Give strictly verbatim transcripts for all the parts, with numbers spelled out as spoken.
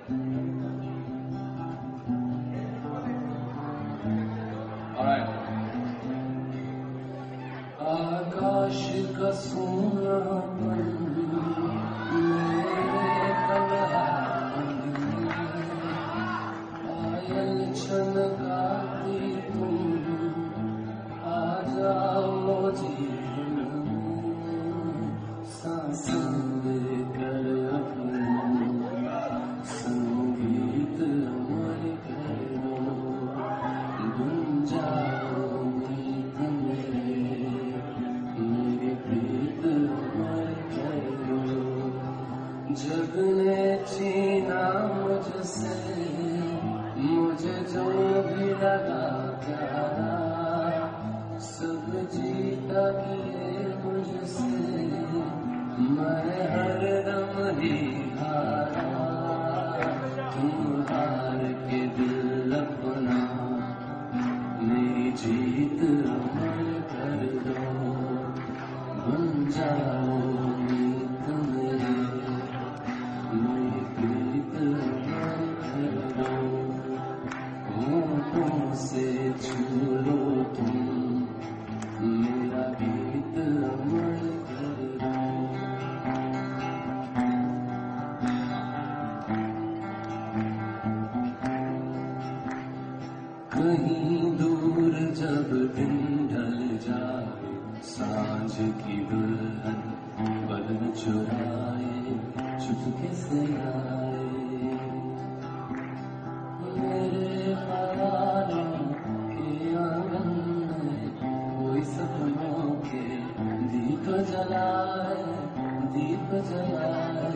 Alright. आकाश का सोनापन मेरे तलहार पायल छनकाती तुम आ जाओ जीवन सांसें लेकर अपनी संगीत अमर करो बन जाओ गीत मेरे मेरी प्रीत अमर करो जग ने छीना मुझसे मुझे जो भी लगा प्यारा सब जीता किए मुझसे मैं हर दम ही हारा तुम हार के दिल अपना मेरी जीत अमर कर दो बन जाओ मीत मेरे मेरी प्रीत अमर कर दो होठों से छू लो तुम मेरा गीत अमर कर दो कहीं दूर जब दिन ढल जाए सांझ की दुल्हन बदन चुराए चुपके से आए मेरे ख्यालों के आंगन में कोई सपनों के दीप जलाए दीप जलाए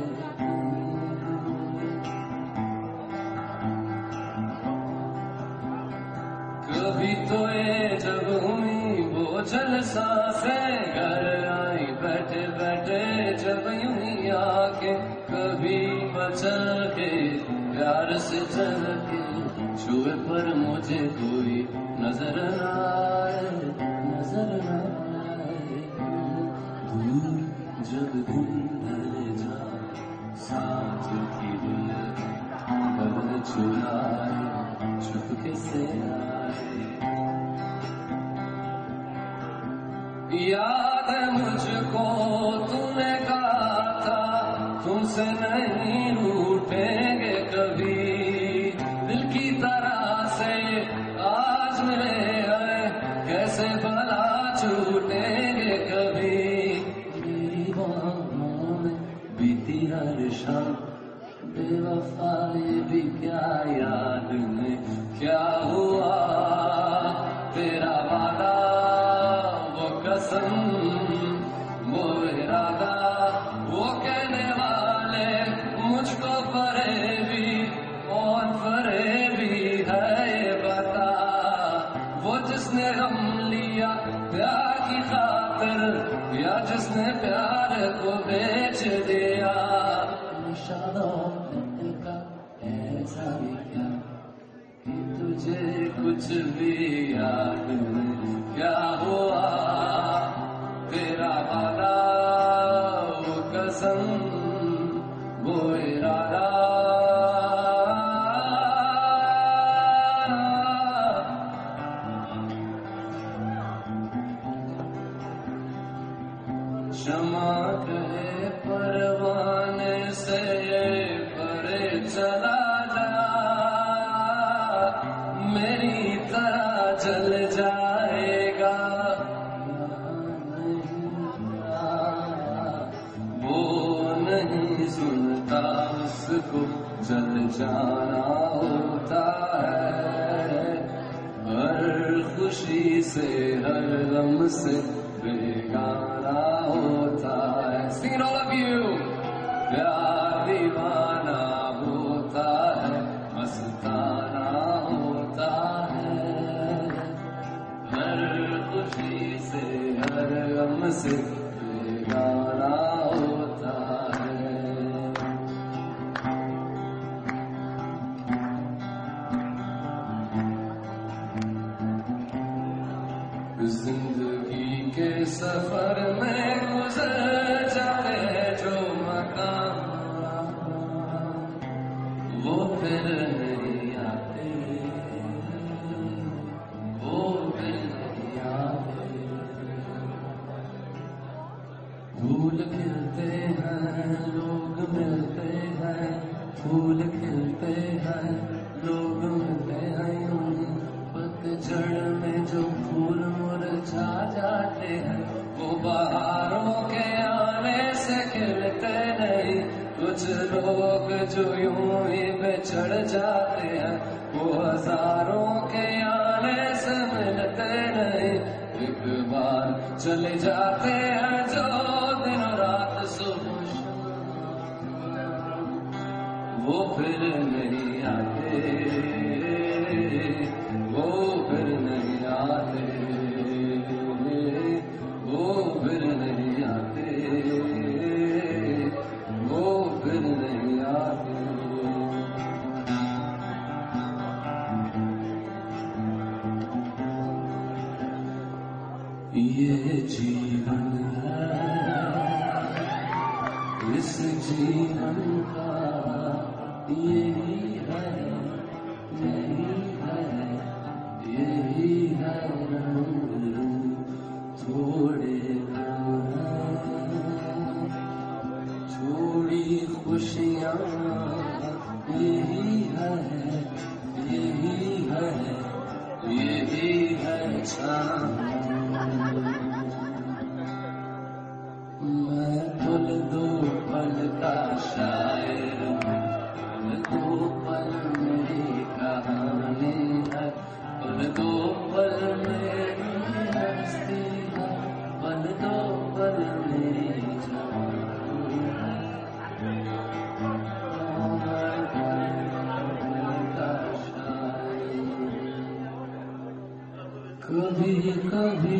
कभी तो ये जब हुई वो जल सांसें घर आई बैठे बैठे जब यूं ही आके कभी मचल के प्यार से चल के छुए पर मुझे कोई नजर न आए नजर न आए दूर जब दिन ढल जाए सांझ की दुल्हन बदन चुराए चुपके से आए याद है मुझको तूने कहा था तुमसे नहीं रूठेंगे कभी दिल की तरह से आज मिले हैं कैसे भला छूटेंगे कभी मेरी बाहों में बीती हर शाम बेवफा ये भी क्या याद में क्या हुआ तेरा वादा वो कसम वो इरादा वो कहने वाले मुझको फरेबी और फरेबी है ये बता वो जिसने गम लिया प्यार की खातिर या जिसने प्यार को बेच दिया निशानों का ऐसा भी क्या कि तुझे कुछ भी याद नहीं क्या हुआ तेरा वादा वो कसम वो इरादा क्षमा कहे परवाने से परे चला जा मेरी तरह जल जाएगा वो नहीं सुनता उसको जल जाना होता है हर खुशी से हर गम से बेगाना होता है Sing all of you प्यार दीवाना होता है मस्ताना होता है हर खुशी से हर गम से बेगाना होता है जिंदगी फूल खिलते हैं, लोग मिलते हैं यूं, पतझड़ में जो फूल मुरझा जाते हैं, वो बहारों के आने से खिलते नहीं। कुछ लोग जो यूं ही बिछड़ जाते हैं, वो हजारों के आने से मिलते नहीं। एक बार चले जाते हैं जो दिन रात सुबह शाम, वो फिर नहीं आते, वो फिर नहीं आते, वो फिर नहीं आते, वो फिर नहीं आते। ये जीवन है, इस जीवन का यही है, यही है, यही है रंग, थोड़े थोड़ी खुशियाँ, यही है, यही है, यही है छाँव। मैं पल दो पल का शायर हूँ, पल दो पल मेरी कहानी है, पल दो पल मेरी हस्ती है, पल दो पल मेरी जवानी है। मैं पल का शायर, कभी कभी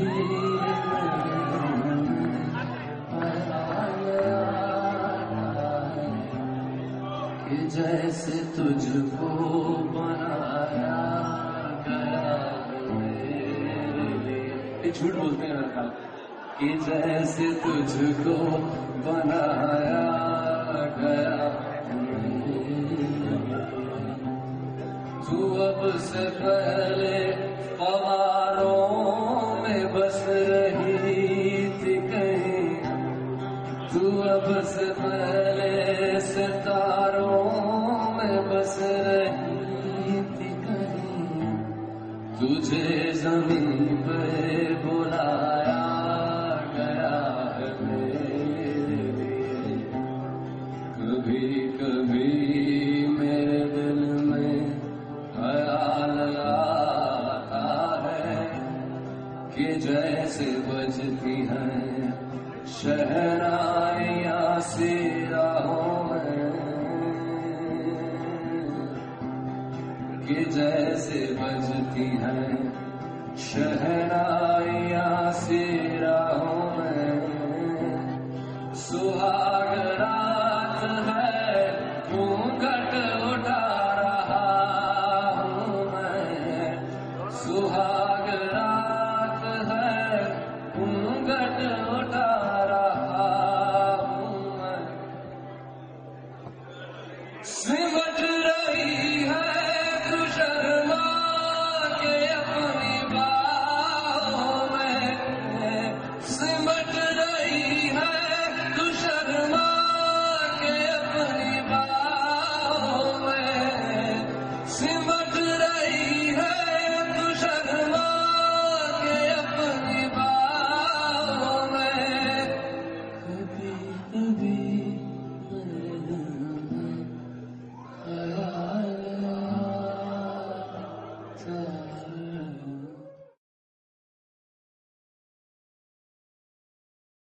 जैसे तुझको बनाया गया मेरे लिए, ये झूठ बोलते हैं हर कि जैसे तुझको बनाया गया तू अब से पहले ख्वाबों में बस रही थी कहीं, तू अब से पहले सितारों में बस रही थी कहीं, तुझे जमीन पे बुलाया गया है मेरे लिए। कभी कभी मेरे दिल में ख्याल आता है कि जैसे बजती हैं शहनाइयाँ सी राहों में, कि जैसे बजती हैं शहनाइयाँ सी राहों में। सुहाग रात है, घूंघट उठा रहा हूँ मैं, सुहाग रात है, घूंघट उठा रहा हूँ मैं। सिमट